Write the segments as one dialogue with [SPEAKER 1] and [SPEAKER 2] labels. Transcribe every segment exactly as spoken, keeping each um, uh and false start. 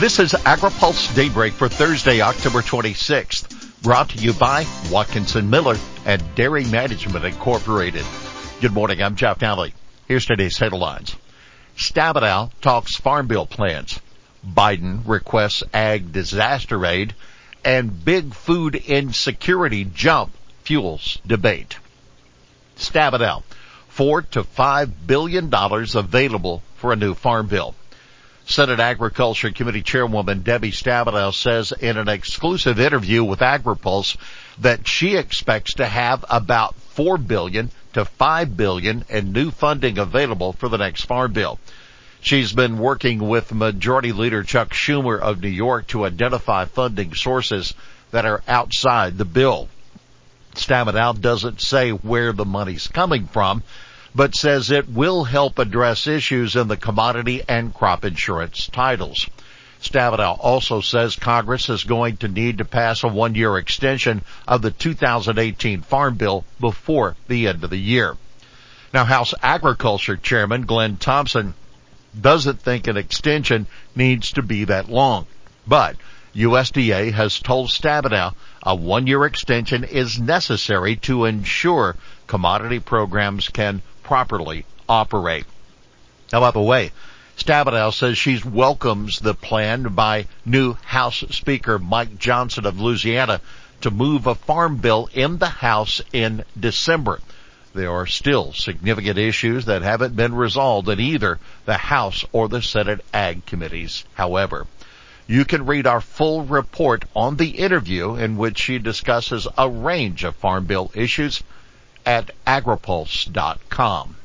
[SPEAKER 1] This is AgriPulse Daybreak for Thursday, October twenty-sixth, brought to you by Watkinson Miller and Dairy Management Incorporated. Good morning, I'm Jeff Nally. Here's today's headlines. Stabenow talks Farm Bill plans. Biden requests ag disaster aid, and big food insecurity jump fuels debate. Stabenow, four to five billion dollars available for a new farm bill. Senate Agriculture Committee Chairwoman Debbie Stabenow says in an exclusive interview with AgriPulse that she expects to have about four billion to five billion in new funding available for the next farm bill. She's been working with Majority Leader Chuck Schumer of New York to identify funding sources that are outside the bill. Stabenow doesn't say where the money's coming from, but says it will help address issues in the commodity and crop insurance titles. Stabenow also says Congress is going to need to pass a one-year extension of the two thousand eighteen Farm Bill before the end of the year. Now, House Agriculture Chairman Glenn Thompson doesn't think an extension needs to be that long, but U S D A has told Stabenow a one-year extension is necessary to ensure commodity programs can properly operate. Now, by the way, Stabenow says she welcomes the plan by new House Speaker Mike Johnson of Louisiana to move a farm bill in the House in December. There are still significant issues that haven't been resolved in either the House or the Senate Ag committees, however. You can read our full report on the interview in which she discusses a range of farm bill issues at agripulse dot com.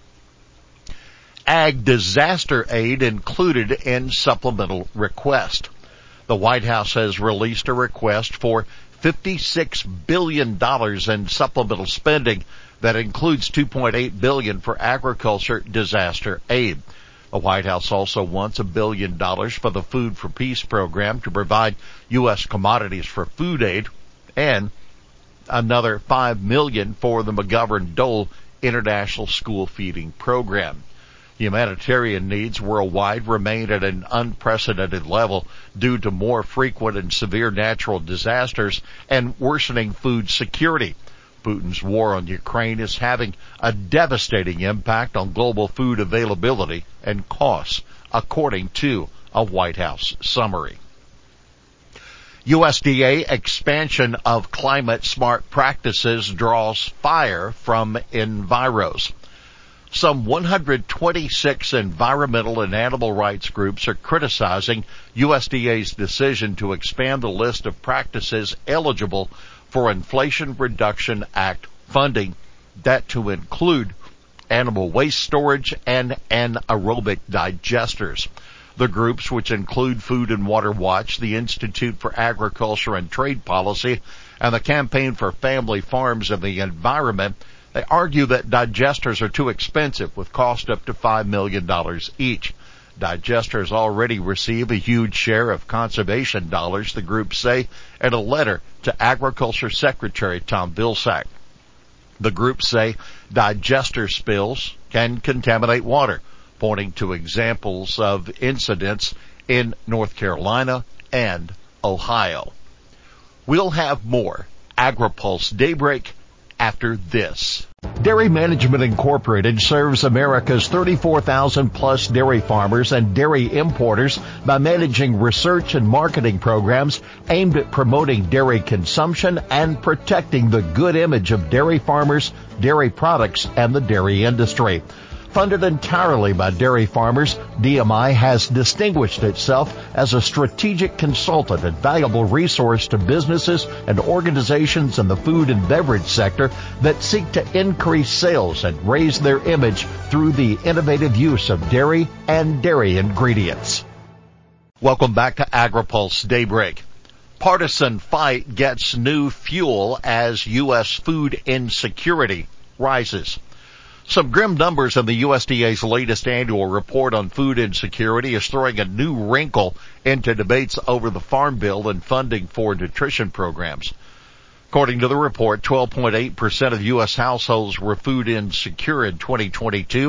[SPEAKER 1] Ag disaster aid included in supplemental request. The White House has released a request for fifty-six billion dollars in supplemental spending that includes two point eight billion dollars for agriculture disaster aid. The White House also wants a billion dollars for the Food for Peace program to provide U S commodities for food aid, and another five million dollars for the McGovern-Dole International School Feeding Program. Humanitarian needs worldwide remain at an unprecedented level due to more frequent and severe natural disasters and worsening food security. Putin's war on Ukraine is having a devastating impact on global food availability and costs, according to a White House summary. U S D A expansion of climate-smart practices draws fire from Enviros. Some one hundred twenty-six environmental and animal rights groups are criticizing U S D A's decision to expand the list of practices eligible for Inflation Reduction Act funding, that to include animal waste storage and anaerobic digesters. The groups, which include Food and Water Watch, the Institute for Agriculture and Trade Policy, and the Campaign for Family Farms and the Environment, they argue that digesters are too expensive, with cost up to five million dollars each. Digesters already receive a huge share of conservation dollars, the groups say, in a letter to Agriculture Secretary Tom Vilsack. The groups say digester spills can contaminate water, pointing to examples of incidents in North Carolina and Ohio. We'll have more AgriPulse Daybreak after this. Dairy Management Incorporated serves America's thirty-four thousand plus dairy farmers and dairy importers by managing research and marketing programs aimed at promoting dairy consumption and protecting the good image of dairy farmers, dairy products, and the dairy industry. Funded entirely by dairy farmers, D M I has distinguished itself as a strategic consultant and valuable resource to businesses and organizations in the food and beverage sector that seek to increase sales and raise their image through the innovative use of dairy and dairy ingredients. Welcome back to AgriPulse Daybreak. Partisan fight gets new fuel as U S food insecurity rises. Some grim numbers in the U S D A's latest annual report on food insecurity is throwing a new wrinkle into debates over the Farm Bill and funding for nutrition programs. According to the report, twelve point eight percent of U S households were food insecure in twenty twenty-two,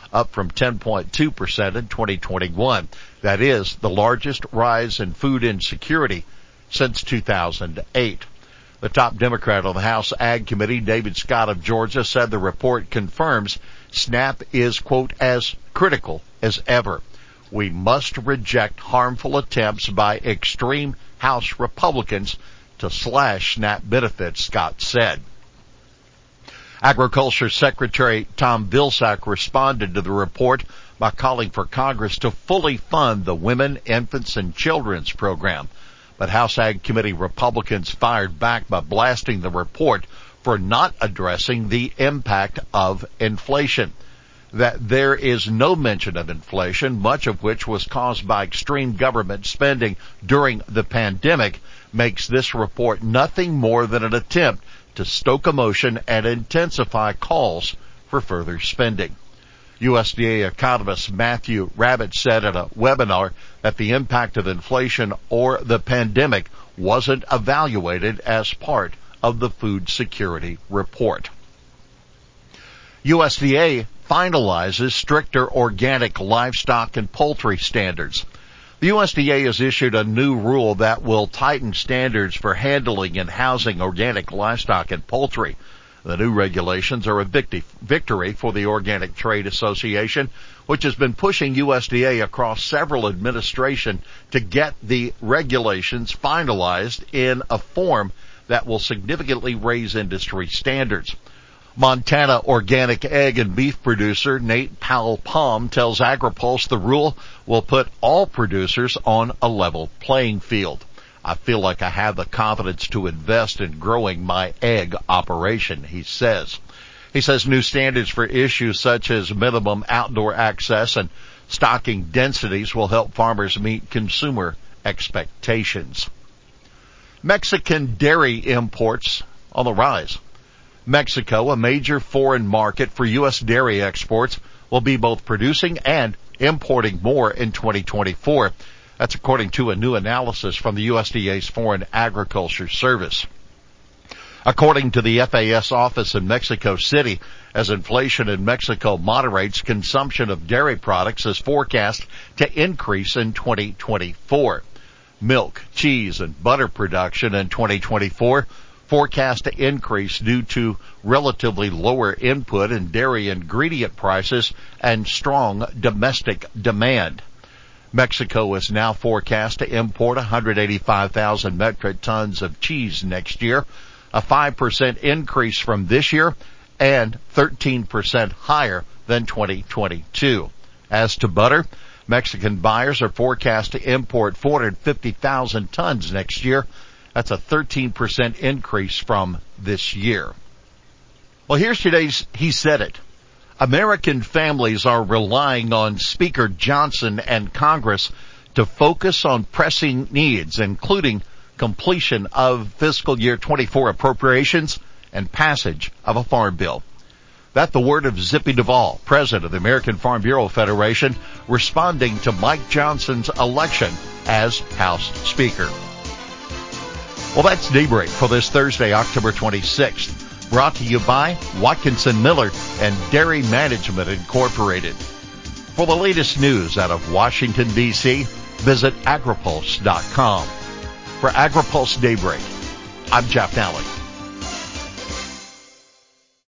[SPEAKER 1] up from ten point two percent in twenty twenty-one. That is the largest rise in food insecurity since two thousand eight. The top Democrat on the House Ag Committee, David Scott of Georgia, said the report confirms SNAP is, quote, as critical as ever. We must reject harmful attempts by extreme House Republicans to slash SNAP benefits, Scott said. Agriculture Secretary Tom Vilsack responded to the report by calling for Congress to fully fund the Women, Infants, and Children's program. But House Ag Committee Republicans fired back by blasting the report for not addressing the impact of inflation. That there is no mention of inflation, much of which was caused by extreme government spending during the pandemic, makes this report nothing more than an attempt to stoke emotion and intensify calls for further spending. U S D A economist Matthew Rabbit said at a webinar that the impact of inflation or the pandemic wasn't evaluated as part of the food security report. U S D A finalizes stricter organic livestock and poultry standards. The U S D A has issued a new rule that will tighten standards for handling and housing organic livestock and poultry. The new regulations are a victory for the Organic Trade Association, which has been pushing U S D A across several administrations to get the regulations finalized in a form that will significantly raise industry standards. Montana organic egg and beef producer Nate Powell-Palm tells AgriPulse the rule will put all producers on a level playing field. I feel like I have the confidence to invest in growing my egg operation, he says. He says new standards for issues such as minimum outdoor access and stocking densities will help farmers meet consumer expectations. Mexican dairy imports on the rise. Mexico, a major foreign market for U S dairy exports, will be both producing and importing more in twenty twenty-four. That's according to a new analysis from the U S D A's Foreign Agriculture Service. According to the F A S office in Mexico City, as inflation in Mexico moderates, consumption of dairy products is forecast to increase in twenty twenty-four. Milk, cheese, and butter production in twenty twenty-four forecast to increase due to relatively lower input and dairy ingredient prices and strong domestic demand. Mexico is now forecast to import one hundred eighty-five thousand metric tons of cheese next year, a five percent increase from this year and thirteen percent higher than twenty twenty-two. As to butter, Mexican buyers are forecast to import four hundred fifty thousand tons next year. That's a thirteen percent increase from this year. Well, here's today's He Said It. American families are relying on Speaker Johnson and Congress to focus on pressing needs, including completion of fiscal year twenty-four appropriations and passage of a farm bill. That's the word of Zippy Duvall, president of the American Farm Bureau Federation, responding to Mike Johnson's election as House Speaker. Well, that's Daybreak for this Thursday, October twenty-sixth. Brought to you by Watkinson Miller and Dairy Management Incorporated. For the latest news out of Washington, D C, visit agripulse dot com. For AgriPulse Daybreak, I'm Jeff Nally.